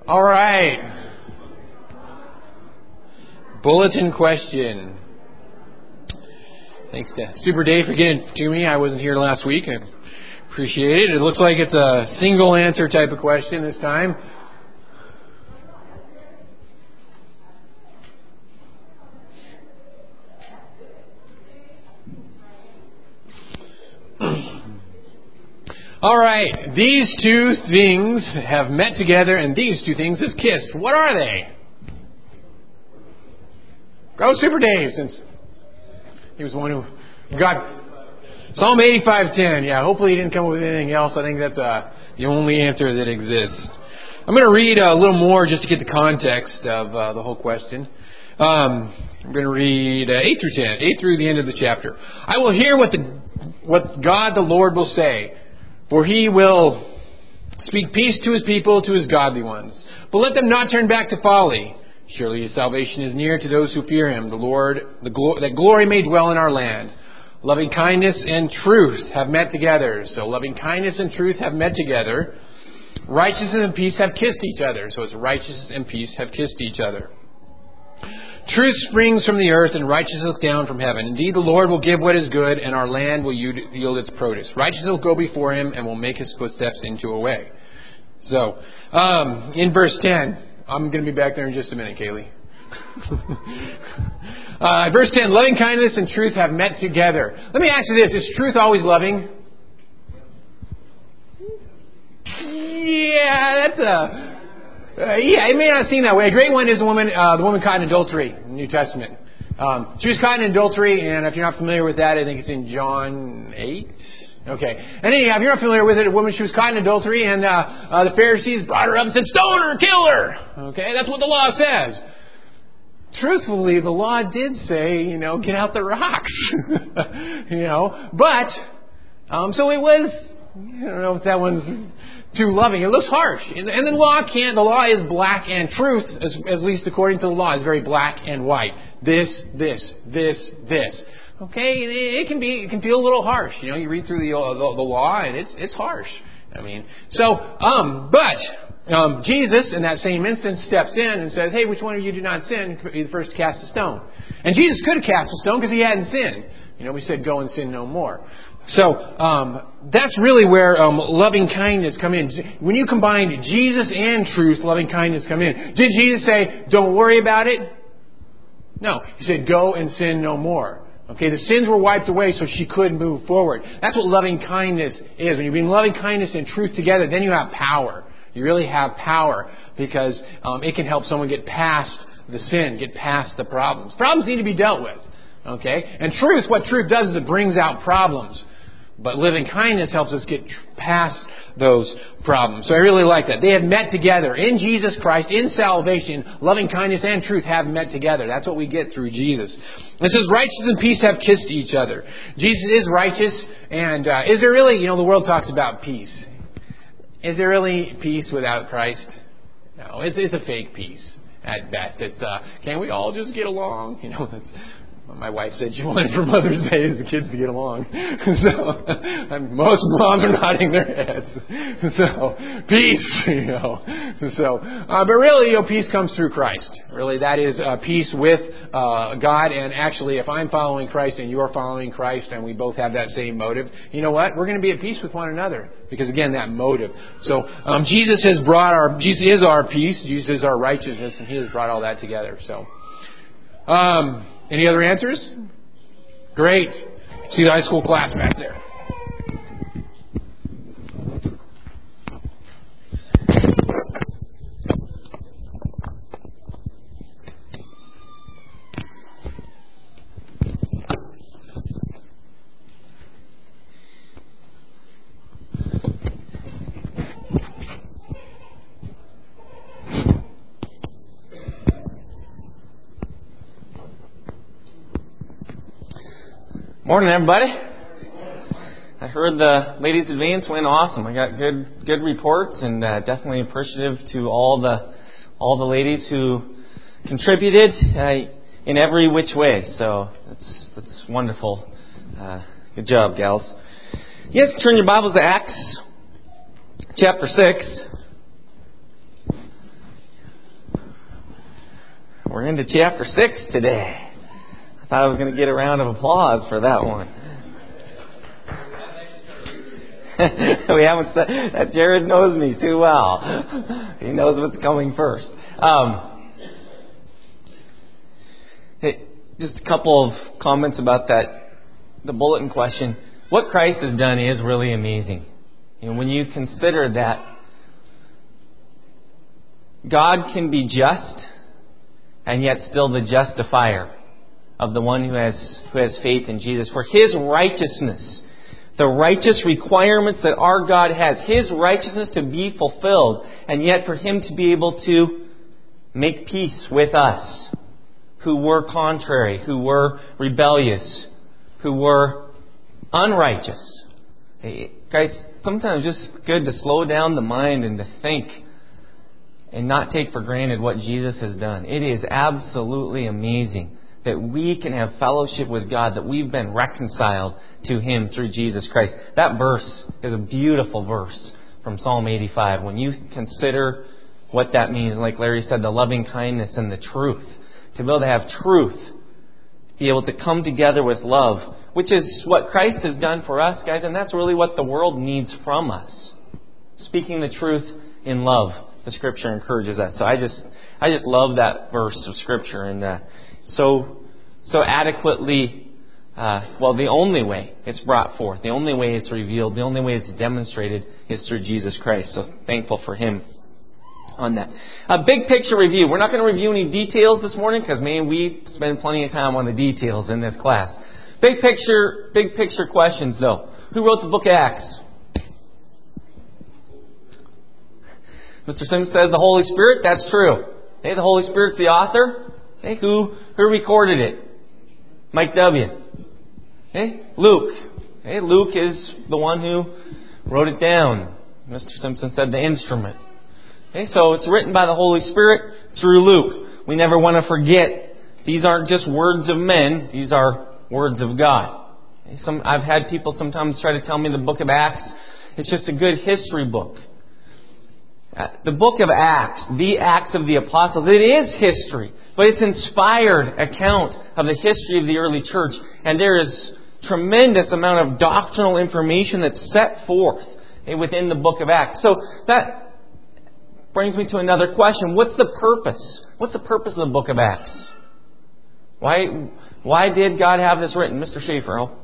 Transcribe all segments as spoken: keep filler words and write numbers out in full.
All right. Bulletin question. Thanks to Super Dave for getting it to me. I wasn't here last week. I appreciate it. It looks like it's a single answer type of question this time. All right. These two things have met together and these two things have kissed. What are they? Go Super Dave, since he was the one who got Psalm eighty-five ten. Yeah, hopefully he didn't come up with anything else. I think that's uh, the only answer that exists. I'm going to read a little more just to get the context of uh, the whole question. Um, I'm going to read uh, eight through ten, eight through the end of the chapter. I will hear what the what God the Lord will say, for He will speak peace to His people, to His godly ones. But let them not turn back to folly. Surely His salvation is near to those who fear Him. The Lord, the glo- that glory may dwell in our land. Loving kindness and truth have met together. So loving kindness and truth have met together. Righteousness and peace have kissed each other. So it's righteousness and peace have kissed each other. Truth springs from the earth and righteousness looks down from heaven. Indeed, the Lord will give what is good, and our land will yield its produce. Righteousness will go before Him and will make His footsteps into a way. So, um, in verse ten, I'm going to be back there in just a minute, Kaylee. uh, verse ten, loving kindness and truth have met together. Let me ask you this, is truth always loving? Yeah, that's a... Uh, yeah, it may not seem that way. A great one is the woman, uh, the woman caught in adultery in the New Testament. Um, she was caught in adultery, and if you're not familiar with that, I think it's in John eight. Okay. And anyhow, if you're not familiar with it, a woman, she was caught in adultery, and uh, uh, the Pharisees brought her up and said, "Stone her, kill her." Okay, that's what the law says. Truthfully, the law did say, you know, get out the rocks. you know, but um, so it was. I don't know if that one's too loving. It looks harsh. And, and the law can't, the law is black and truth, as, at least according to the law, is very black and white. This, this, this, this. Okay? And it, it can be, it can feel a little harsh. You know, you read through the, the, the law and it's, it's harsh. I mean, so, um, but, um, Jesus in that same instance steps in and says, hey, which one of you do not sin? Be the first to cast a stone. And Jesus could have cast a stone because He hadn't sinned. You know, we said, go and sin no more. So um, that's really where um, loving kindness come in. When you combine Jesus and truth, loving kindness come in. Did Jesus say, don't worry about it? No. He said, go and sin no more. Okay, the sins were wiped away so she could move forward. That's what loving kindness is. When you bring loving kindness and truth together, then you have power. You really have power because um, it can help someone get past the sin, get past the problems. Problems need to be dealt with. Okay? And truth, what truth does is it brings out problems. But living kindness helps us get past those problems. So I really like that. They have met together. In Jesus Christ, in salvation, loving kindness and truth have met together. That's what we get through Jesus. It says, righteousness and peace have kissed each other. Jesus is righteous. And uh, is there really, you know, the world talks about peace. Is there really peace without Christ? No, it's, it's a fake peace at best. It's, uh, can we all just get along? You know, it's... My wife said she wanted for Mother's Day is the kids to get along. So most moms are nodding their heads. So peace, you know. So, uh, but really, you know, peace comes through Christ. Really, that is uh, peace with uh, God. And actually, if I'm following Christ and you're following Christ, and we both have that same motive, you know what? We're going to be at peace with one another because again, that motive. So um, Jesus has brought our Jesus is our peace. Jesus is our righteousness, and He has brought all that together. So. Um, Any other answers? Great. See the high school class back there. Morning, everybody. I heard the ladies' advance went awesome. I got good good reports, and uh, definitely appreciative to all the all the ladies who contributed uh, in every which way. So that's that's wonderful. Uh, good job, gals. Yes, turn your Bibles to Acts chapter six. We're into chapter six today. I thought I was going to get a round of applause for that one. We haven't said that. Jared knows me too well. He knows what's coming first. Um, hey, just a couple of comments about that, the bulletin question. What Christ has done is really amazing. You know, when you consider that God can be just and yet still the justifier of the one who has who has faith in Jesus. For His righteousness, the righteous requirements that our God has, His righteousness to be fulfilled, and yet for Him to be able to make peace with us, who were contrary, who were rebellious, who were unrighteous. Hey, guys, sometimes it's just good to slow down the mind and to think and not take for granted what Jesus has done. It is absolutely amazing that we can have fellowship with God, that we've been reconciled to Him through Jesus Christ. That verse is a beautiful verse from Psalm eighty-five. When you consider what that means, like Larry said, the loving kindness and the truth. To be able to have truth, be able to come together with love, which is what Christ has done for us, guys, and that's really what the world needs from us. Speaking the truth in love, the Scripture encourages us. So I just, I just love that verse of Scripture, and uh, so, so adequately. Uh, well, the only way it's brought forth, the only way it's revealed, the only way it's demonstrated is through Jesus Christ. So thankful for Him on that. A big picture review. We're not going to review any details this morning because, man, we spend plenty of time on the details in this class. Big picture, big picture questions, though. Who wrote the book of Acts? Mister Sims says the Holy Spirit. That's true. Hey, the Holy Spirit's the author. Hey, who who recorded it? Mike W. Hey, Luke. Hey, Luke is the one who wrote it down. Mister Simpson said the instrument. Okay, so it's written by the Holy Spirit through Luke. We never want to forget these aren't just words of men; these are words of God. Some I've had people sometimes try to tell me the book of Acts is just a good history book. The book of Acts, the Acts of the Apostles, it is history, but it's inspired account of the history of the early church, and there is tremendous amount of doctrinal information that's set forth within the book of Acts. So that brings me to another question. What's the purpose? What's the purpose of the book of Acts? Why why did God have this written? Mister Schaefer. Oh.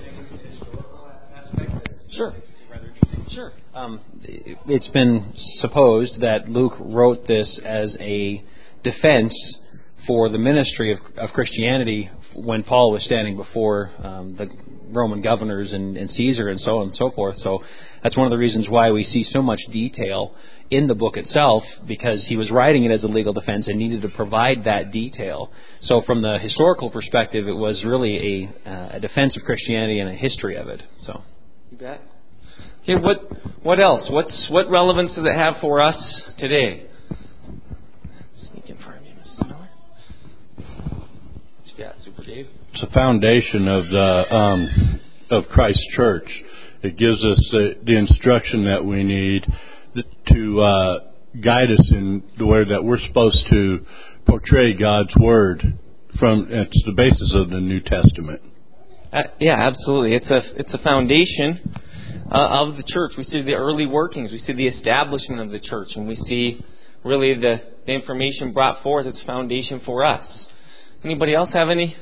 Sure. Sure. Um, it's been supposed that Luke wrote this as a defense for the ministry of, of Christianity when Paul was standing before um, the Roman governors and, and Caesar and so on and so forth. So that's one of the reasons why we see so much detail in the book itself, because he was writing it as a legal defense and needed to provide that detail. So from the historical perspective, it was really a, uh, a defense of Christianity and a history of it. So you bet. Okay, what what else? What's what relevance does it have for us today? Sneak in front of you, Missus Miller. What you got, Super Dave? It's the foundation of the um, of Christ's church. It gives us the, the instruction that we need to uh, guide us in the way that we're supposed to portray God's word. From it's the basis of the New Testament. Uh, yeah, absolutely. It's a it's a foundation Uh, of the church. We see the early workings. We see the establishment of the church. And we see really the, the information brought forth as foundation for us. Anybody else have any?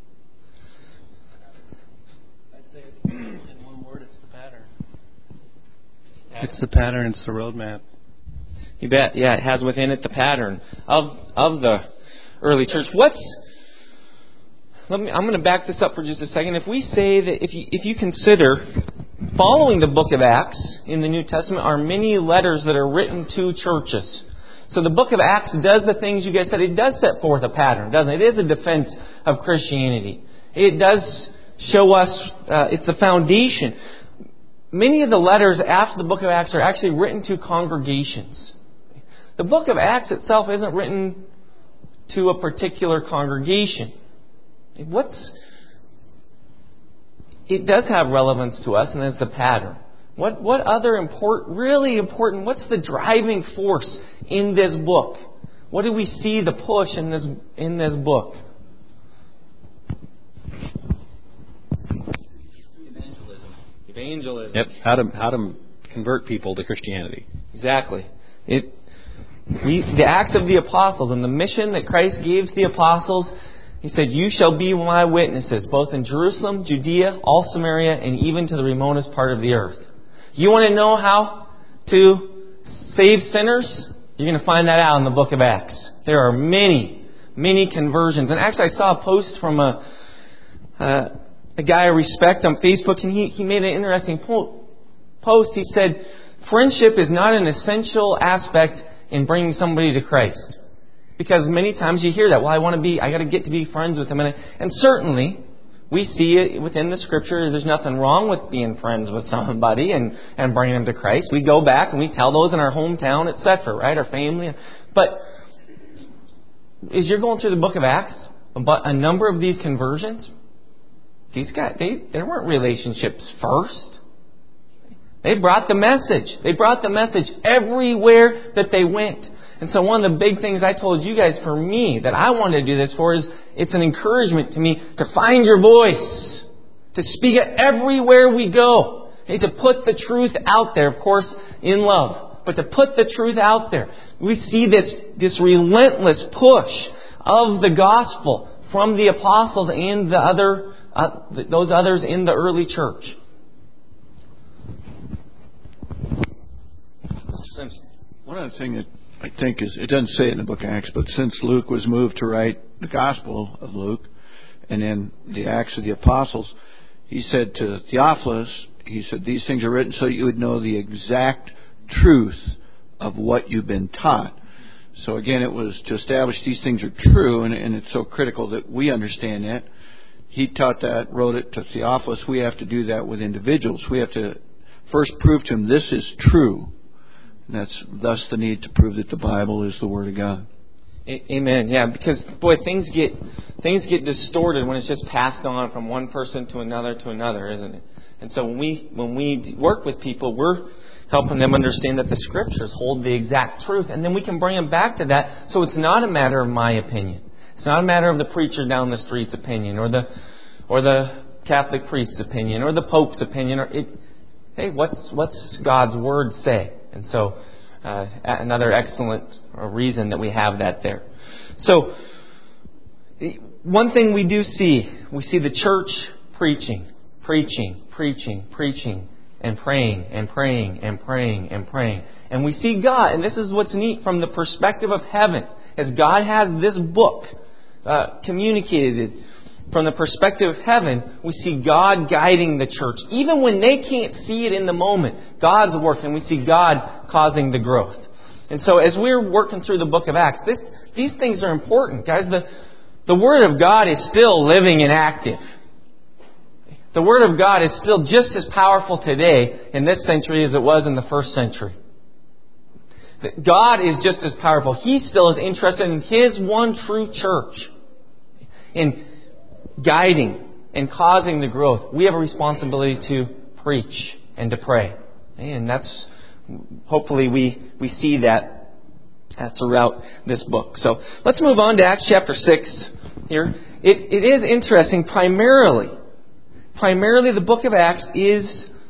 I'd say in one word, it's the pattern. It's the pattern. It's the roadmap. You bet. Yeah, it has within it the pattern of of the early church. What's Let me, I'm going to back this up for just a second. If we say that if you if you consider following the book of Acts in the New Testament are many letters that are written to churches. So the book of Acts does the things you guys said. It does set forth a pattern, doesn't it? It is a defense of Christianity. It does show us, uh, it's the foundation. Many of the letters after the book of Acts are actually written to congregations. The book of Acts itself isn't written to a particular congregation. What's It does have relevance to us, and it's the pattern. What what other important, really important, what's the driving force in this book? What do we see the push in this in this book? Evangelism. Evangelism. Yep. How to how to convert people to Christianity. Exactly. It we the Acts of the Apostles and the mission that Christ gave to the apostles. He said, "You shall be my witnesses, both in Jerusalem, Judea, all Samaria, and even to the remotest part of the earth." You want to know how to save sinners? You're going to find that out in the book of Acts. There are many, many conversions. And actually, I saw a post from a uh, a guy I respect on Facebook, and he, he made an interesting po- post. He said, friendship is not an essential aspect in bringing somebody to Christ. Because many times you hear that, well, I want to be, I got to get to be friends with them. And, and certainly, we see it within the Scripture. There's nothing wrong with being friends with somebody and, and bringing them to Christ. We go back and we tell those in our hometown, et cetera, right? Our family. But as you're going through the book of Acts, but a number of these conversions, these guys, they, they weren't relationships first. They brought the message. They brought the message everywhere that they went. And so one of the big things I told you guys for me that I wanted to do this for is it's an encouragement to me to find your voice, to speak it everywhere we go, and to put the truth out there, of course, in love, but to put the truth out there. We see this, this relentless push of the gospel from the apostles and the other, uh, those others in the early church. Mister Simpson. One other thing that I think is, it doesn't say it in the book of Acts, but since Luke was moved to write the Gospel of Luke and then the Acts of the Apostles, he said to Theophilus, he said, these things are written so you would know the exact truth of what you've been taught. So again, it was to establish these things are true, and, and it's so critical that we understand that. He taught that, wrote it to Theophilus. We have to do that with individuals. We have to first prove to him this is true. And that's thus the need to prove that the Bible is the Word of God. Amen. Yeah, because boy, things get things get distorted when it's just passed on from one person to another to another, isn't it? And so when we when we work with people, we're helping them understand that the Scriptures hold the exact truth, and then we can bring them back to that. So it's not a matter of my opinion. It's not a matter of the preacher down the street's opinion, or the or the Catholic priest's opinion, or the Pope's opinion. Or it, hey, what's what's God's Word say? And so, uh, another excellent reason that we have that there. So, one thing we do see, we see the church preaching, preaching, preaching, preaching, and praying, and praying, and praying, and praying. And we see God, and this is what's neat from the perspective of heaven, as God has this book uh, communicated from the perspective of heaven, we see God guiding the church. Even when they can't see it in the moment, God's working. We see God causing the growth. And so as we're working through the book of Acts, this, these things are important. Guys, the, the Word of God is still living and active. The Word of God is still just as powerful today in this century as it was in the first century. God is just as powerful. He still is interested in His one true church. In guiding and causing the growth. We have a responsibility to preach and to pray. And that's, hopefully we, we see that throughout this book. So let's move on to Acts chapter six here. It, it is interesting, primarily, primarily the book of Acts is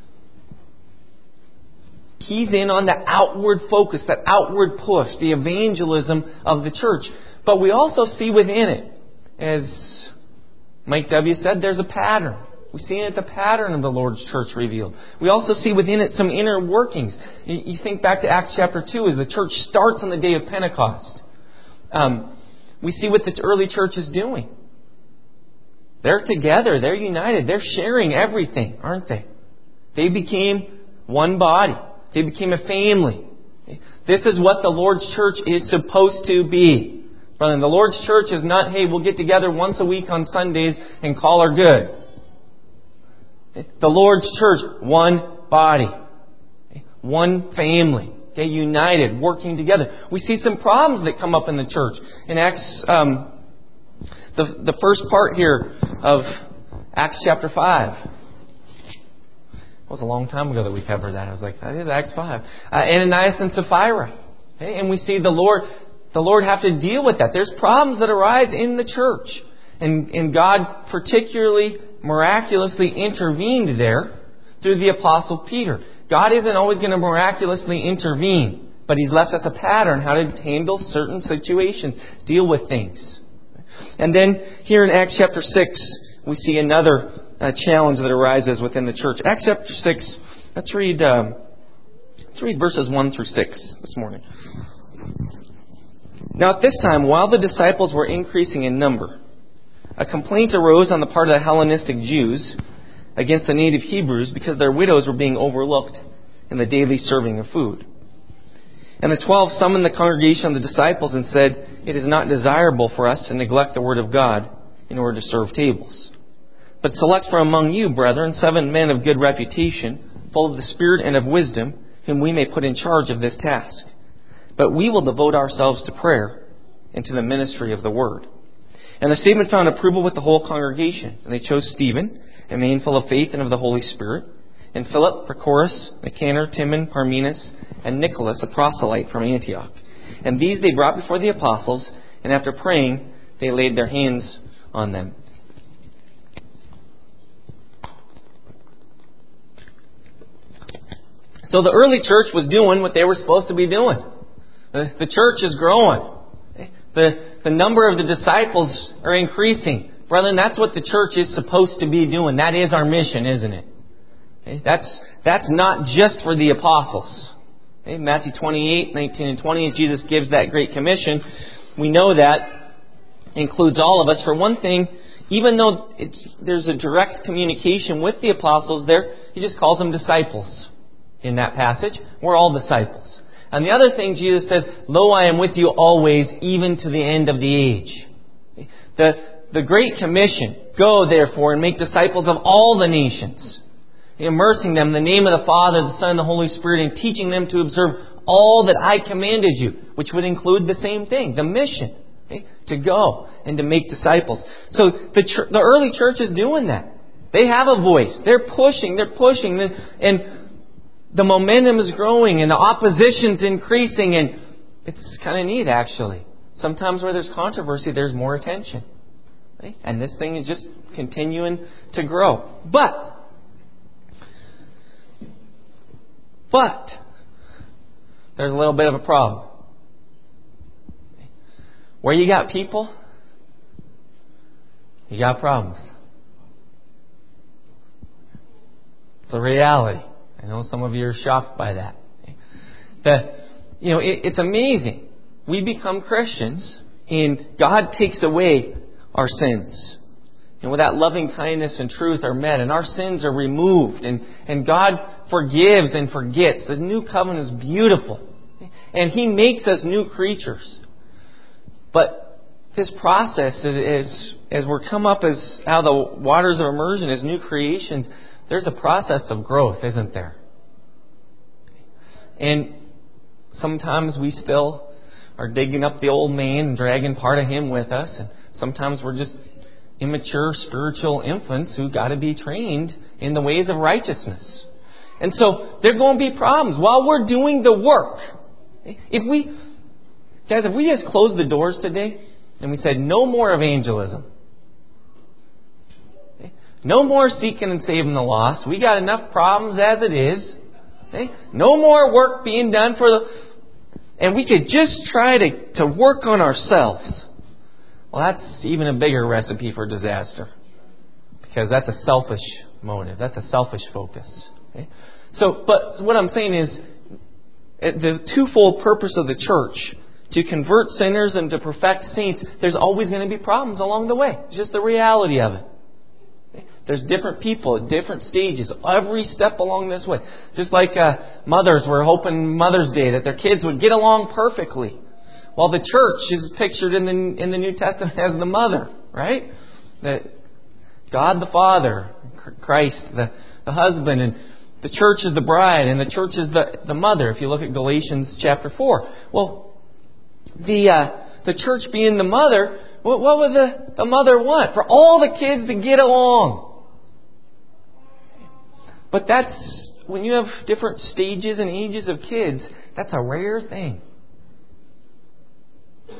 keys in on the outward focus, that outward push, the evangelism of the church. But we also see within it, as Mike W. said, there's a pattern. We see in it the pattern of the Lord's church revealed. We also see within it some inner workings. You think back to Acts chapter two as the church starts on the day of Pentecost. Um, we see what the early church is doing. They're together. They're united. They're sharing everything, aren't they? They became one body. They became a family. This is what the Lord's church is supposed to be. Brother, the Lord's church is not, hey, we'll get together once a week on Sundays and call her good. The Lord's church, one body, one family, okay, united, working together. We see some problems that come up in the church. In Acts, um, the the first part here of Acts chapter five. It was a long time ago that we covered that. I was like, that is Acts five. Uh, Ananias and Sapphira. Okay, and we see the Lord the Lord have to deal with that. There's problems that arise in the church. And, and God particularly, miraculously intervened there through the Apostle Peter. God isn't always going to miraculously intervene, but He's left us a pattern how to handle certain situations, deal with things. And then here in Acts chapter six, we see another uh, challenge that arises within the church. Acts chapter six, let's read, um, let's read verses one through six this morning. Now at this time, while the disciples were increasing in number, a complaint arose on the part of the Hellenistic Jews against the native Hebrews because their widows were being overlooked in the daily serving of food. And the twelve summoned the congregation of the disciples and said, "It is not desirable for us to neglect the word of God in order to serve tables. But select from among you, brethren, seven men of good reputation, full of the Spirit and of wisdom, whom we may put in charge of this task. But we will devote ourselves to prayer and to the ministry of the word." And the statement found approval with the whole congregation. And they chose Stephen, a man full of faith and of the Holy Spirit, and Philip, Prochorus, Nicanor, Timon, Parmenas, and Nicholas, a proselyte from Antioch. And these they brought before the apostles, and after praying, they laid their hands on them. So the early church was doing what they were supposed to be doing. The, the church is growing. The, the number of the disciples are increasing. Brethren, that's what the church is supposed to be doing. That is our mission, isn't it? Okay? That's, that's not just for the apostles. Okay? Matthew twenty-eight, nineteen and twenty, as Jesus gives that Great Commission, we know that includes all of us. For one thing, even though it's, there's a direct communication with the apostles there, He just calls them disciples in that passage. We're all disciples. And the other thing Jesus says, "Lo, I am with you always, even to the end of the age." The, the Great Commission, "Go therefore and make disciples of all the nations, immersing them in the name of the Father, the Son, and the Holy Spirit, and teaching them to observe all that I commanded you," which would include the same thing, the mission, okay? To go and to make disciples. So the, ch- the early church is doing that. They have a voice. They're pushing, they're pushing, and, and the momentum is growing and the opposition's increasing, and it's kind of neat, actually. Sometimes where there's controversy, there's more attention. Okay? And this thing is just continuing to grow. But, but, there's a little bit of a problem. Where you got people, you got problems. It's a reality. I know some of you are shocked by that. The, you know, it, it's amazing. We become Christians and God takes away our sins. And with that loving kindness and truth are met and our sins are removed and, and God forgives and forgets. The new covenant is beautiful. And He makes us new creatures. But this process is, as we're come up as out of the waters of immersion as new creations, there's a process of growth, isn't there? And sometimes we still are digging up the old man and dragging part of him with us. And sometimes we're just immature spiritual infants who got to be trained in the ways of righteousness. And so there are going to be problems while we're doing the work. If we, guys, if we just closed the doors today and we said no more evangelism, no more seeking and saving the lost. We got enough problems as it is. Okay? No more work being done for the... And we could just try to, to work on ourselves. Well, that's even a bigger recipe for disaster. Because that's a selfish motive. That's a selfish focus. Okay? So, but what I'm saying is, the twofold purpose of the church, to convert sinners and to perfect saints, there's always going to be problems along the way. It's just the reality of it. There's different people at different stages, every step along this way. Just like uh, mothers were hoping Mother's Day that their kids would get along perfectly. While the church is pictured in the in the New Testament as the mother, right? That God the Father, Christ the, the husband, and the church is the bride, and the church is the, the mother, if you look at Galatians chapter four. Well, the uh, the church being the mother, what, what would the, the mother want? For all the kids to get along. But that's, when you have different stages and ages of kids, that's a rare thing.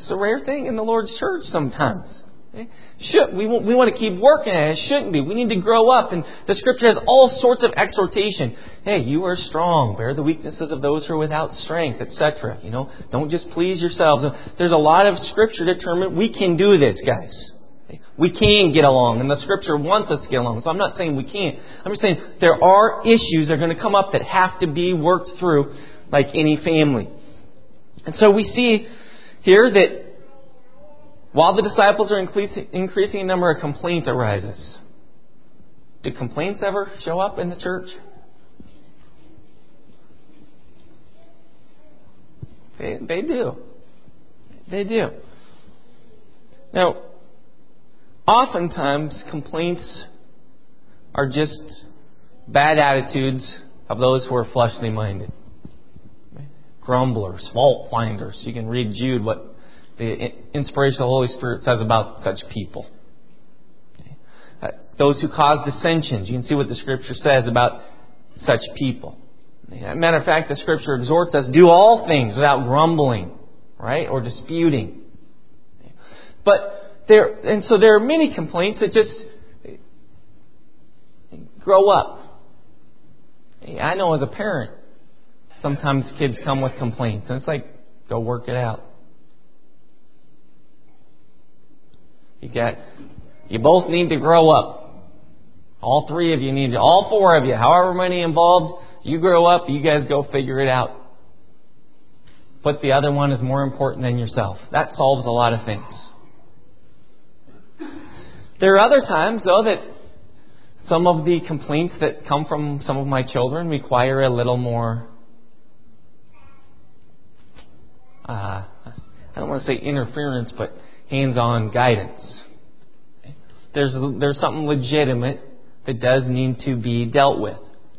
It's a rare thing in the Lord's church sometimes. Okay? Should, we, we want to keep working at it. It shouldn't be. We need to grow up. And the Scripture has all sorts of exhortation. Hey, you are strong. Bear the weaknesses of those who are without strength, et cetera. You know, don't just please yourselves. There's a lot of Scripture to determine we can do this, guys. We can get along, and the Scripture wants us to get along. So I'm not saying we can't. I'm just saying there are issues that are going to come up that have to be worked through like any family. And so we see here that while the disciples are increasing, increasing in number, of complaint arises. Do complaints ever show up in the church? They, they do. They do. Now, oftentimes complaints are just bad attitudes of those who are fleshly minded. Grumblers, fault finders. You can read Jude what the inspiration of the Holy Spirit says about such people. Uh, those who cause dissensions. You can see what the Scripture says about such people. As a matter of fact, the Scripture exhorts us, do all things without grumbling, right, or disputing. But there, and so there are many complaints that just grow up. I know as a parent, sometimes kids come with complaints, and it's like, go work it out. You got, you both need to grow up. All three of you need to, all four of you, however many involved, you grow up, you guys go figure it out. But the other one is more important than yourself. That solves a lot of things. There are other times, though, that some of the complaints that come from some of my children require a little more, uh, I don't want to say interference, but hands-on guidance. There's there's something legitimate that does need to be dealt with.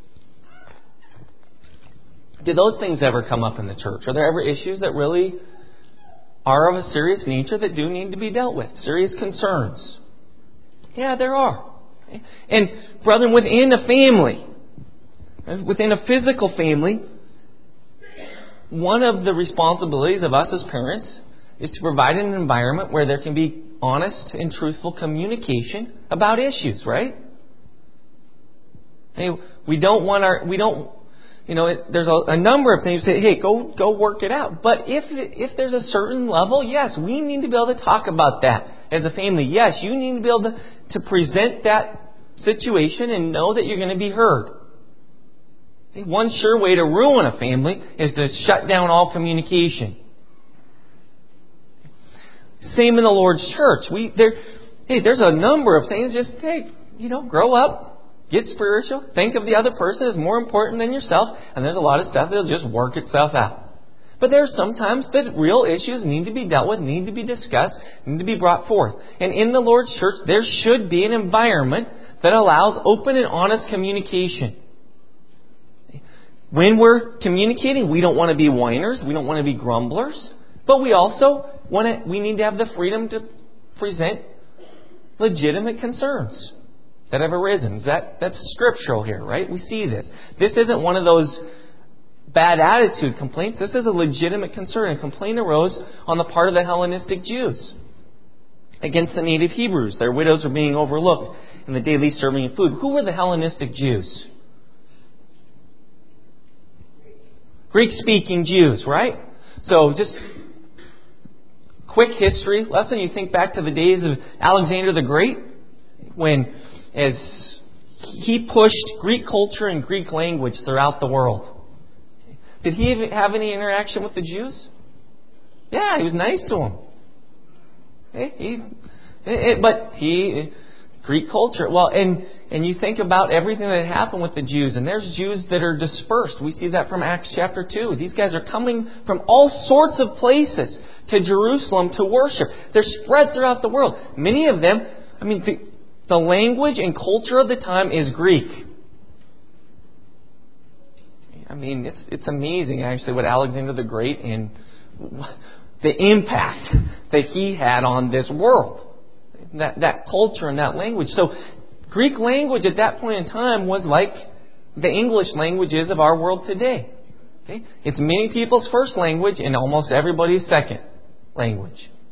Do those things ever come up in the church? Are there ever issues that really are of a serious nature that do need to be dealt with? Serious concerns? Yeah, there are. And brethren, within a family, within a physical family, one of the responsibilities of us as parents is to provide an environment where there can be honest and truthful communication about issues, right? Hey, we don't want our, we don't, you know, it, there's a, a number of things that say, hey, go go work it out. But if if there's a certain level, yes, we need to be able to talk about that as a family. Yes, you need to be able to, to present that situation and know that you're going to be heard. One sure way to ruin a family is to shut down all communication. Same in the Lord's church. We there, hey, there's a number of things. Just hey, you know, grow up, get spiritual, think of the other person as more important than yourself, and there's a lot of stuff that'll just work itself out. But there are sometimes that real issues need to be dealt with, need to be discussed, need to be brought forth. And in the Lord's church, there should be an environment that allows open and honest communication. When we're communicating, we don't want to be whiners, we don't want to be grumblers, but we also want to, we need to have the freedom to present legitimate concerns that have arisen. That, that's scriptural here, right? We see this. This isn't one of those bad attitude complaints. This is a legitimate concern. A complaint arose on the part of the Hellenistic Jews against the native Hebrews. Their widows are being overlooked in the daily serving of food. Who were the Hellenistic Jews? Greek-speaking Jews, right? So just quick history lesson. You think back to the days of Alexander the Great, when as he pushed Greek culture and Greek language throughout the world. Did he have any interaction with the Jews? Yeah, he was nice to them. He, he, but he, Greek culture. Well, and and you think about everything that happened with the Jews, and there's Jews that are dispersed. We see that from Acts chapter two. These guys are coming from all sorts of places to Jerusalem to worship. They're spread throughout the world. Many of them, I mean, the, the language and culture of the time is Greek. I mean, it's it's amazing actually what Alexander the Great and the impact that he had on this world. That that culture and that language. So Greek language at that point in time was like the English languages of our world today. Okay? It's many people's first language and almost everybody's second language.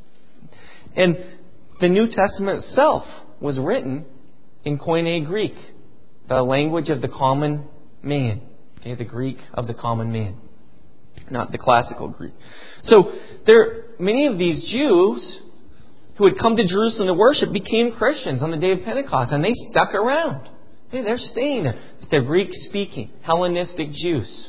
And the New Testament itself was written in Koine Greek, the language of the common man. Okay, the Greek of the common man, not the classical Greek. So there, many of these Jews who had come to Jerusalem to worship became Christians on the day of Pentecost, and they stuck around. Hey, they're staying there. They're Greek-speaking, Hellenistic Jews.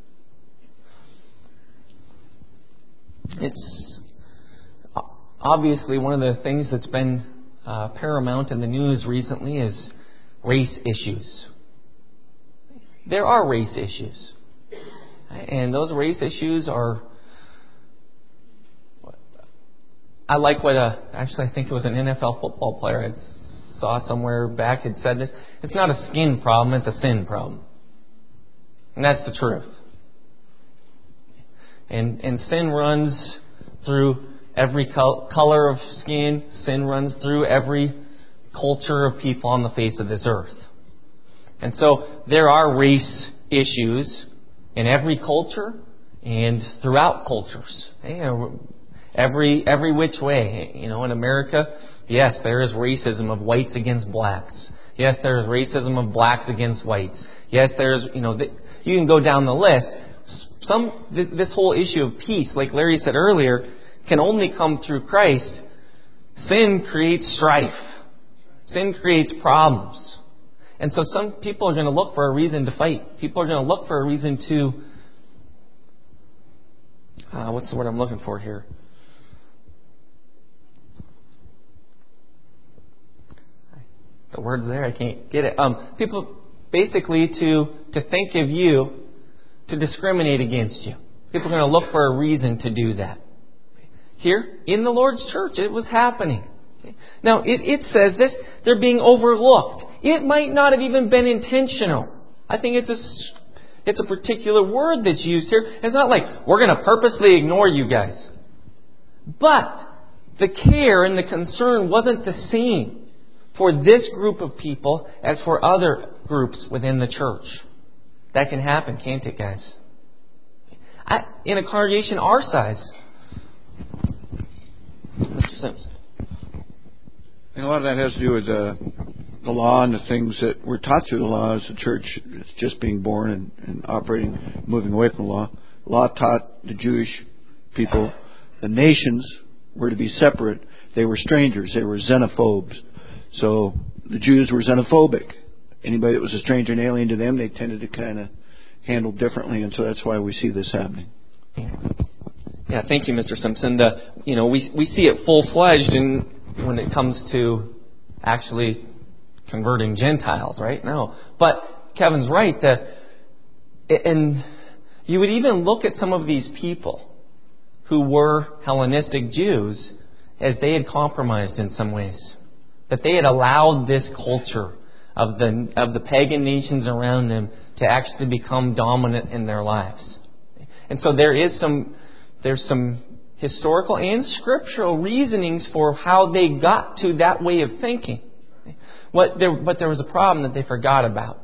It's obviously one of the things that's been uh, paramount in the news recently is race issues. There are race issues. And those race issues are... I like what, a, actually I think it was an N F L football player I saw somewhere back had said this. It's not a skin problem, it's a sin problem. And that's the truth. And, and sin runs through every col- color of skin. Sin runs through every culture of people on the face of this earth. And so there are race issues in every culture and throughout cultures. Every every which way. You know, in America, yes, there is racism of whites against blacks. Yes, there is racism of blacks against whites. Yes, there is, you know, the, you can go down the list. Some th- this whole issue of peace, like Larry said earlier, can only come through Christ. Sin creates strife. Sin creates problems. And so some people are going to look for a reason to fight. People are going to look for a reason to... Uh, what's the word I'm looking for here? The word's there, I can't get it. Um, people basically to, to think of you, to discriminate against you. People are going to look for a reason to do that. Here, in the Lord's church, it was happening. Now, it, it says this, they're being overlooked. It might not have even been intentional. I think it's a, it's a particular word that's used here. It's not like, we're going to purposely ignore you guys. But the care and the concern wasn't the same for this group of people as for other groups within the church. That can happen, can't it, guys? I, in a congregation our size. Mister Simpson. And a lot of that has to do with uh, the law and the things that we're taught through the law as the church. It's just being born and, and operating, moving away from the law. The law taught the Jewish people, the nations were to be separate. They were strangers. They were xenophobes. So the Jews were xenophobic. Anybody that was a stranger and alien to them, they tended to kind of handle differently, and so that's why we see this happening. Yeah, thank you, Mister Simpson. The, you know, we we see it full-fledged in when it comes to actually converting Gentiles, right? No, but Kevin's right. That, and you would even look at some of these people who were Hellenistic Jews as they had compromised in some ways. That they had allowed this culture of the of the pagan nations around them to actually become dominant in their lives. And so there is some there's some historical and scriptural reasonings for how they got to that way of thinking. What there, but there was a problem that they forgot about,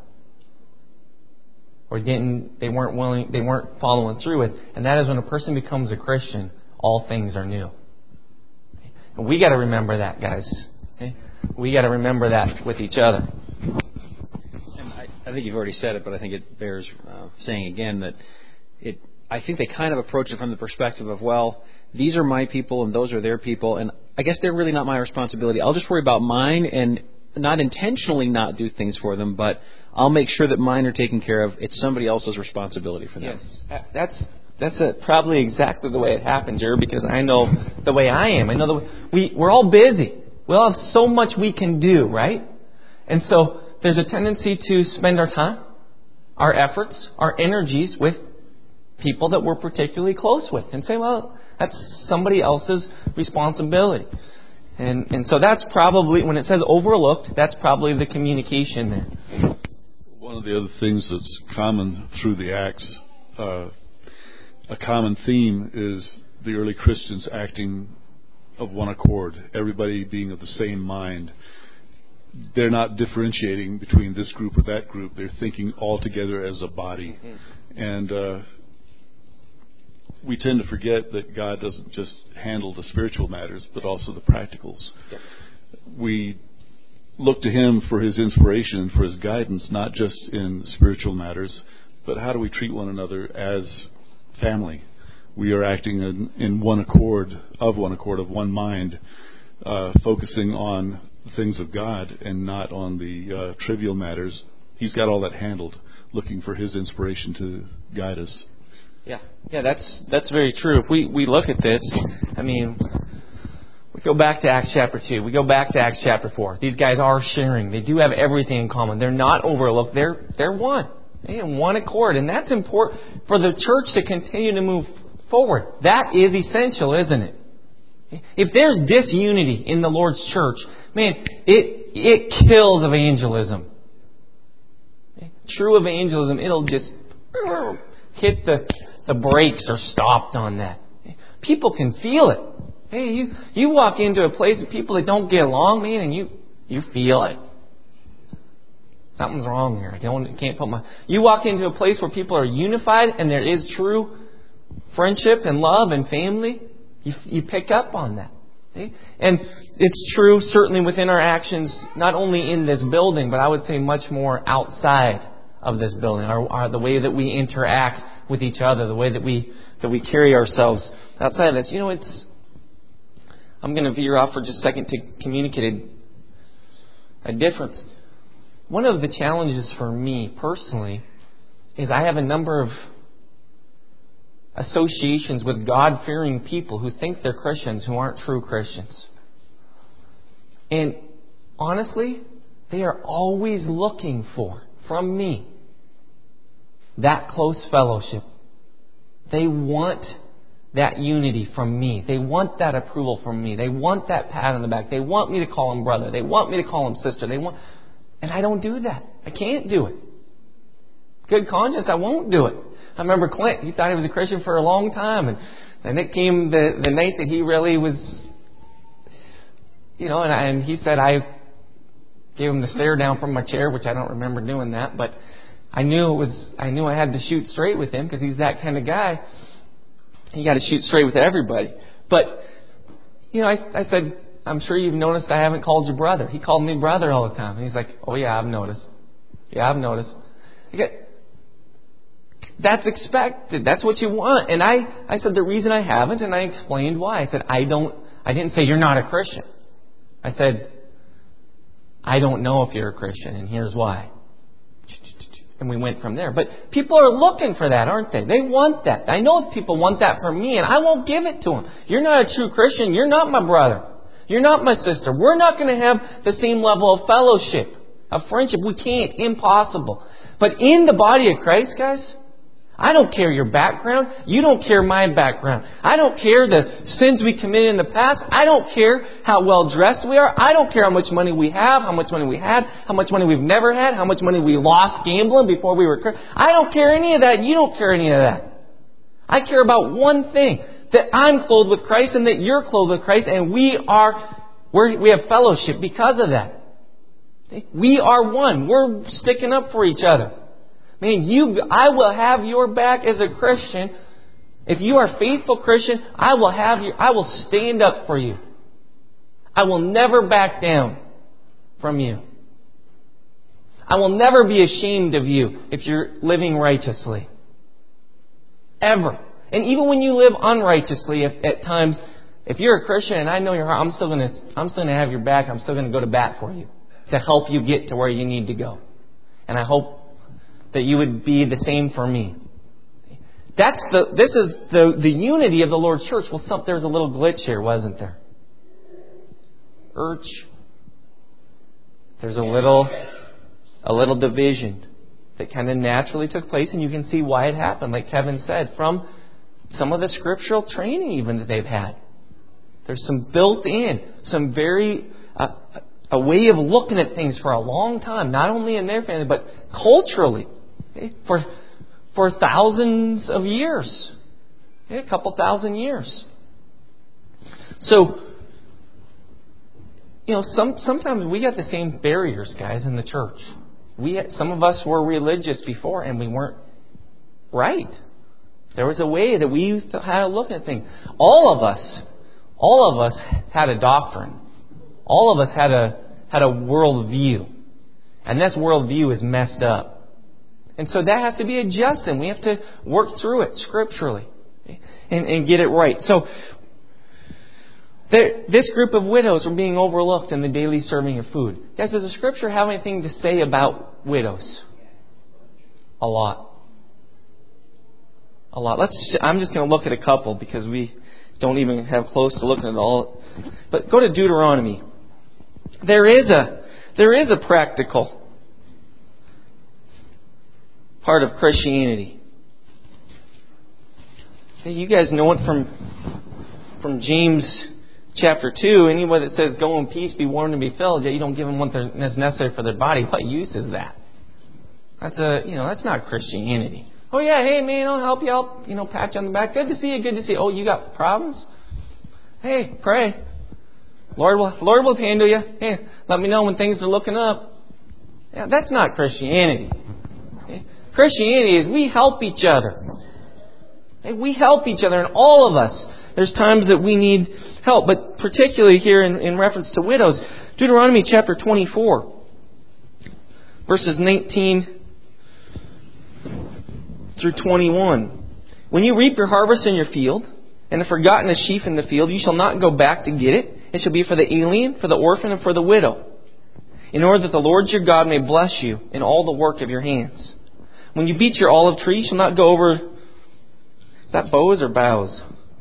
or didn't they weren't willing they weren't following through with, and that is when a person becomes a Christian, all things are new. And we got to remember that, guys. Okay? We got to remember that with each other. And I, I think you've already said it, but I think it bears uh, saying again that it. I think they kind of approach it from the perspective of, well, these are my people and those are their people, and I guess they're really not my responsibility. I'll just worry about mine and not intentionally not do things for them, but I'll make sure that mine are taken care of. It's somebody else's responsibility for them. Yes, that's that's a, probably exactly the way it happened, Jerry, because I know the way I am. I know the way, we we're all busy. We all have so much we can do, right? And so there's a tendency to spend our time, our efforts, our energies with people that we're particularly close with and say, well, that's somebody else's responsibility. And and so that's probably, when it says overlooked, that's probably the communication there. One of the other things that's common through the Acts, uh, a common theme is the early Christians acting of one accord, everybody being of the same mind. They're not differentiating between this group or that group. They're thinking all together as a body. Mm-hmm. And uh, we tend to forget that God doesn't just handle the spiritual matters, but also the practicals. Yep. We look to Him for His inspiration and for His guidance, not just in spiritual matters, but how do we treat one another as family? We are acting in, in one accord, of one accord, of one mind, uh, focusing on the things of God and not on the uh, trivial matters. He's got all that handled, looking for His inspiration to guide us. Yeah, yeah, that's that's very true. If we, we look at this, I mean, we go back to Acts chapter two. We go back to Acts chapter four. These guys are sharing. They do have everything in common. They're not overlooked. They're they're one. They're in one accord. And that's important for the church to continue to move forward. That is essential, isn't it? If there's disunity in the Lord's church, man, it it kills evangelism. True evangelism, it'll just hit the, the brakes or stopped on that. People can feel it. Hey, you, you walk into a place of people that don't get along, man, and you, you feel it. Something's wrong here. I don't, can't put my... You walk into a place where people are unified and there is true friendship and love and family, you, you pick up on that. Okay? And it's true certainly within our actions, not only in this building, but I would say much more outside of this building. Our, our, the way that we interact with each other, the way that we that we carry ourselves outside of this. You know, it's... I'm going to veer off for just a second to communicate a, a difference. One of the challenges for me personally is I have a number of associations with God-fearing people who think they're Christians who aren't true Christians. And honestly, they are always looking for, from me, that close fellowship. They want that unity from me. They want that approval from me. They want that pat on the back. They want me to call him brother. They want me to call him sister. They want, and I don't do that. I can't do it. Good conscience, I won't do it. I remember Clint, he thought he was a Christian for a long time. And then it came the, the night that he really was, you know, and, I, and he said I gave him the stare down from my chair, which I don't remember doing that. But I knew it was, I knew I had to shoot straight with him because he's that kind of guy. You got to shoot straight with everybody. But, you know, I, I said, I'm sure you've noticed I haven't called you brother. He called me brother all the time. And he's like, oh yeah, I've noticed. Yeah, I've noticed. I get, That's expected. That's what you want. And I, I said the reason I haven't, and I explained why. I said, I don't, I didn't say you're not a Christian. I said, I don't know if you're a Christian, and here's why. And we went from there. But people are looking for that, aren't they? They want that. I know people want that from me, and I won't give it to them. You're not a true Christian. You're not my brother. You're not my sister. We're not going to have the same level of fellowship, of friendship. We can't. Impossible. But in the body of Christ, guys, I don't care your background. You don't care my background. I don't care the sins we committed in the past. I don't care how well dressed we are. I don't care how much money we have, how much money we had, how much money we've never had, how much money we lost gambling before we were... I don't care any of that. You don't care any of that. I care about one thing. That I'm clothed with Christ and that you're clothed with Christ, and we are... We're, we have fellowship because of that. We are one. We're sticking up for each other. Man, you, I will have your back as a Christian. If you are a faithful Christian, I will have you. I will stand up for you. I will never back down from you. I will never be ashamed of you if you're living righteously. Ever. And even when you live unrighteously, if, at times, if you're a Christian and I know your heart, I'm still going to, I'm still going to have your back. I'm still going to go to bat for you to help you get to where you need to go. And I hope that you would be the same for me. That's the. This is the, the unity of the Lord's church. Well, some, there's a little glitch here, wasn't there? Urch. There's a little, a little division that kind of naturally took place, and you can see why it happened. Like Kevin said, from some of the scriptural training even that they've had. There's some built-in, some very uh, a way of looking at things for a long time, not only in their family but culturally. Okay, for for thousands of years. Okay, a couple thousand years. So, you know, some sometimes we got the same barriers, guys, in the church. We had, some of us were religious before and we weren't right. There was a way that we had to look at things. All of us, all of us had a doctrine. All of us had a had a worldview. And this worldview is messed up. And so that has to be adjusted. We have to work through it scripturally and, and get it right. So there, this group of widows were being overlooked in the daily serving of food. Guys, does the Scripture have anything to say about widows? A lot. A lot. Let's. I'm just going to look at a couple because we don't even have close to looking at all. But go to Deuteronomy. There is a there is a practical part of Christianity. Hey, you guys know it from from James chapter two. Anyone that says, "Go in peace, be warmed and be filled," yet you don't give them what is necessary for their body. What use is that? That's a you know that's not Christianity. Oh yeah, hey man, I'll help you out. You know, pat you on the back. Good to see you. Good to see you. Oh, you got problems? Hey, pray. Lord will Lord will handle you. Hey, let me know when things are looking up. Yeah, that's not Christianity. Okay? Christianity is we help each other. Hey, we help each other, and all of us. There's times that we need help, but particularly here in, in reference to widows, Deuteronomy chapter twenty-four, verses nineteen through twenty-one. When you reap your harvest in your field, and have forgotten a sheaf in the field, you shall not go back to get it. It shall be for the alien, for the orphan, and for the widow, in order that the Lord your God may bless you in all the work of your hands. When you beat your olive tree, you shall not go over... Is that bows or boughs?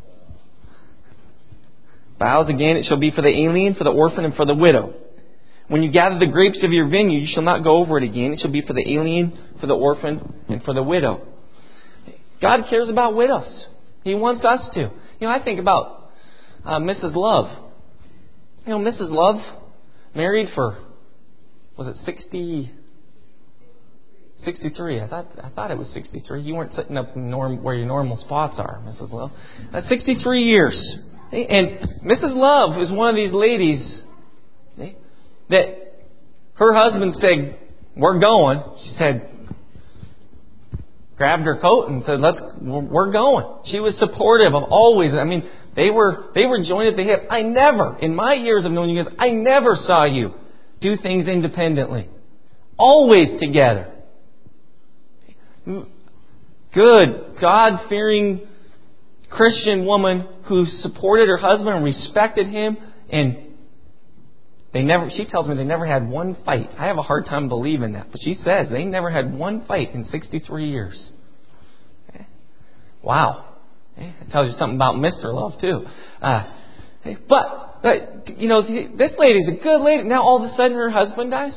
Boughs again, it shall be for the alien, for the orphan, and for the widow. When you gather the grapes of your vineyard, you shall not go over it again. It shall be for the alien, for the orphan, and for the widow. God cares about widows. He wants us to. You know, I think about uh, Missus Love. You know, Missus Love married for, was it sixty, sixty-three? I thought I thought it was sixty-three. You weren't sitting up norm, where your normal spots are, Missus Love. That's sixty-three years. And Missus Love is one of these ladies that her husband said, "We're going." She said, grabbed her coat and said, "Let's, we're going." She was supportive of always. I mean, they were they were joined at the hip. I never, in my years of knowing you guys, I never saw you do things independently. Always together. Good, God-fearing Christian woman who supported her husband and respected him, and they never. She tells me they never had one fight. I have a hard time believing that, but she says they never had one fight in sixty-three years. Okay. Wow, okay. It tells you something about Mister Love too. Uh, okay. But, but you know, this lady's a good lady. Now all of a sudden her husband dies.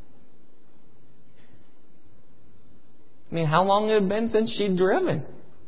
I mean, how long had it been since she'd driven?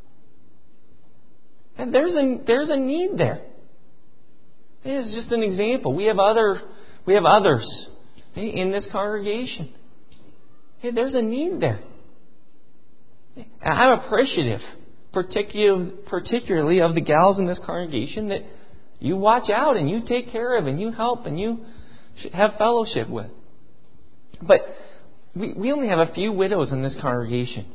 And there's a there's a need there. This is just an example. We have other. We have others in this congregation. Hey, there's a need there. And I'm appreciative, particular, particularly of the gals in this congregation that you watch out and you take care of and you help and you have fellowship with. But we, we only have a few widows in this congregation.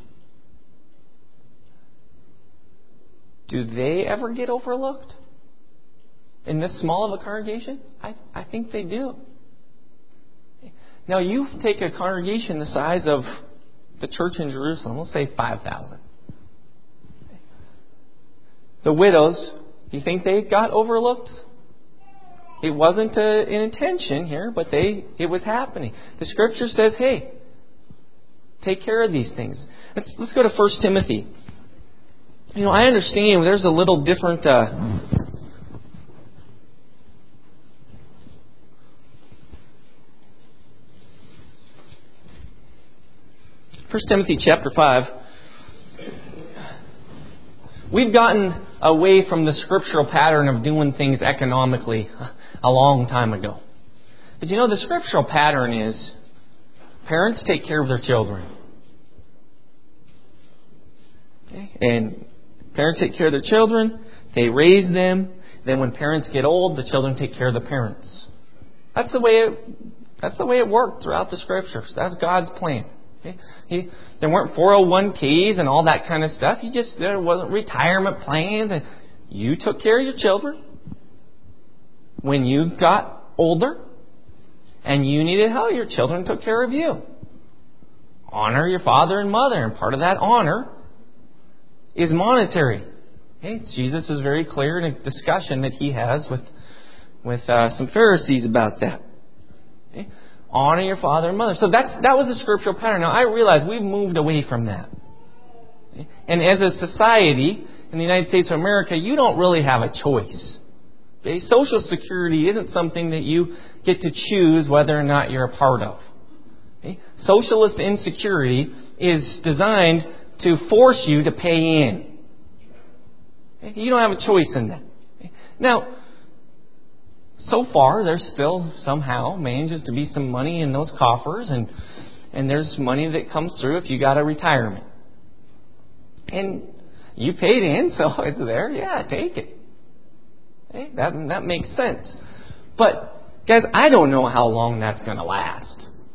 Do they ever get overlooked? In this small of a congregation? I, I think they do. Now you take a congregation the size of the church in Jerusalem, we'll say five thousand. The widows, you think they got overlooked? It wasn't a, an intention here, but they it was happening. The Scripture says, hey, take care of these things. Let's, let's go to First Timothy. You know, I understand there's a little different... Uh, First Timothy chapter five. We've gotten away from the scriptural pattern of doing things economically a long time ago. But you know, the scriptural pattern is parents take care of their children. Okay? And parents take care of their children. They raise them. Then when parents get old, the children take care of the parents. That's the way it, that's the way it worked throughout the scriptures. That's God's plan. Okay? He, there weren't four oh one k's and all that kind of stuff. You just there wasn't retirement plans, and you took care of your children when you got older, and you needed help. Your children took care of you. Honor your father and mother, and part of that honor is monetary. Okay? Jesus is very clear in a discussion that he has with with uh, some Pharisees about that. Okay? Honor your father and mother. So that's that was the scriptural pattern. Now I realize we've moved away from that. Okay? And as a society in the United States of America, you don't really have a choice. Okay? Social Security isn't something that you get to choose whether or not you're a part of. Okay? Socialist insecurity is designed to force you to pay in. Okay? You don't have a choice in that. Okay? Now, so far, there's still somehow manages to be some money in those coffers, and and there's money that comes through if you got a retirement. And you paid in, so it's there. Yeah, take it. Okay? That that makes sense. But guys, I don't know how long that's going to last.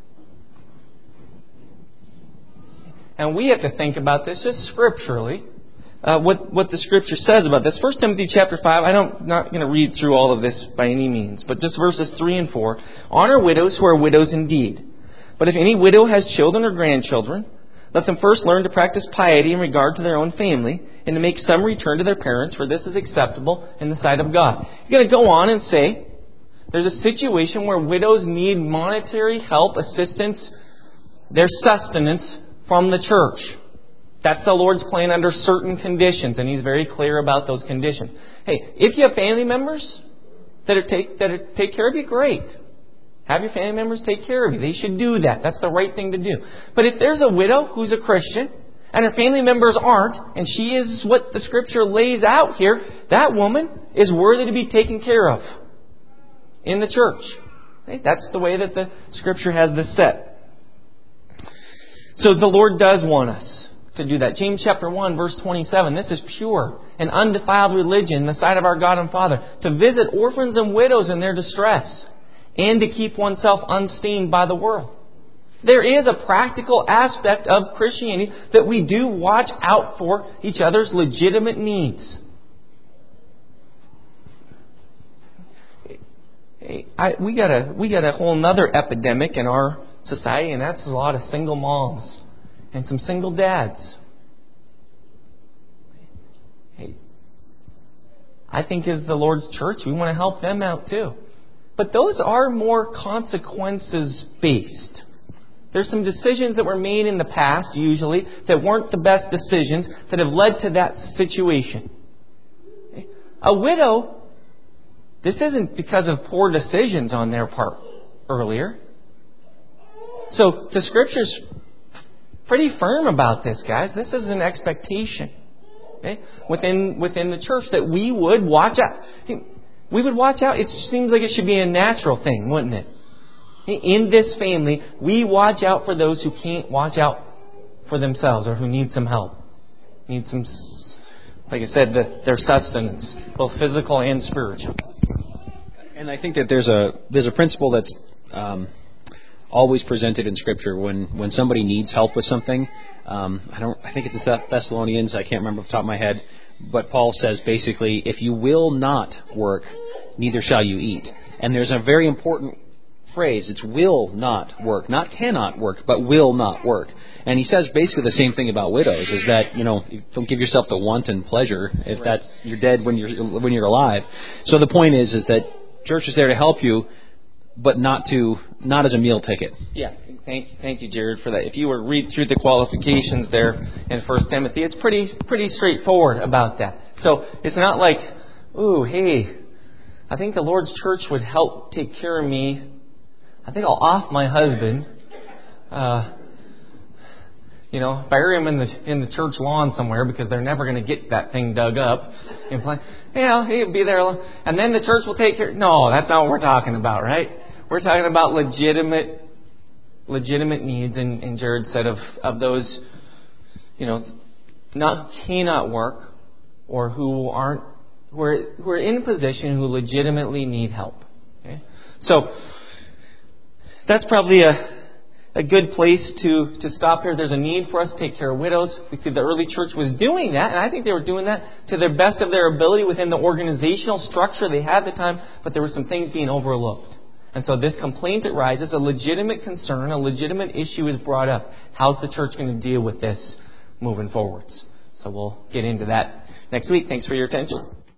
And we have to think about this just scripturally. Uh, what what the Scripture says about this. First Timothy chapter five, I don't, I'm not going to read through all of this by any means, but just verses three and four. Honor widows who are widows indeed. But if any widow has children or grandchildren, let them first learn to practice piety in regard to their own family, and to make some return to their parents, for this is acceptable in the sight of God. You're going to go on and say, there's a situation where widows need monetary help, assistance, their sustenance from the church. That's the Lord's plan under certain conditions, and He's very clear about those conditions. Hey, if you have family members that are take that are, take care of you, great. Have your family members take care of you. They should do that. That's the right thing to do. But if there's a widow who's a Christian, and her family members aren't, and she is what the Scripture lays out here, that woman is worthy to be taken care of in the church. Okay? That's the way that the Scripture has this set. So the Lord does want us to do that. James chapter one, verse twenty-seven. This is pure and undefiled religion in the sight of our God and Father, to visit orphans and widows in their distress, and to keep oneself unstained by the world. There is a practical aspect of Christianity that we do watch out for each other's legitimate needs. I, we got a we got a whole nother epidemic in our society, and that's a lot of single moms and some single dads. Hey, I think as the Lord's church, we want to help them out too. But those are more consequences based. There's some decisions that were made in the past, usually, that weren't the best decisions that have led to that situation. A widow, this isn't because of poor decisions on their part earlier. So the Scripture's pretty firm about this, guys. This is an expectation, okay, within within the church that we would watch out. We would watch out. It seems like it should be a natural thing, wouldn't it? In this family, we watch out for those who can't watch out for themselves or who need some help. Need some, like I said, the, their sustenance, both physical and spiritual. And I think that there's a there's a principle that's um, always presented in Scripture when, when somebody needs help with something. Um, I don't. I think it's the Thessalonians. I can't remember off the top of my head. But Paul says basically, if you will not work, neither shall you eat. And there's a very important phrase. It's will not work, not cannot work, but will not work. And he says basically the same thing about widows: is that, you know, don't give yourself to wanton pleasure if that's you're dead when you're when you're alive. So the point is, is that church is there to help you, but not to not as a meal ticket. Yeah, thank you, thank you, Jared, for that. If you were to read through the qualifications there in First Timothy, it's pretty pretty straightforward about that. So it's not like, ooh, hey, I think the Lord's church would help take care of me. I think I'll off my husband. Uh, you know, bury him in the in the church lawn somewhere because they're never going to get that thing dug up. And play, you know, he'll be there, and then the church will take care. No, that's not what we're talking about, right? We're talking about legitimate, legitimate needs, and, and Jared said of of those, you know, not cannot work, or who aren't who are who are in a position who legitimately need help. Okay, so that's probably a a good place to, to stop here. There's a need for us to take care of widows. We see the early church was doing that, and I think they were doing that to the best of their ability within the organizational structure they had at the time, but there were some things being overlooked. And so this complaint arises, a legitimate concern, a legitimate issue is brought up. How's the church going to deal with this moving forwards? So we'll get into that next week. Thanks for your attention.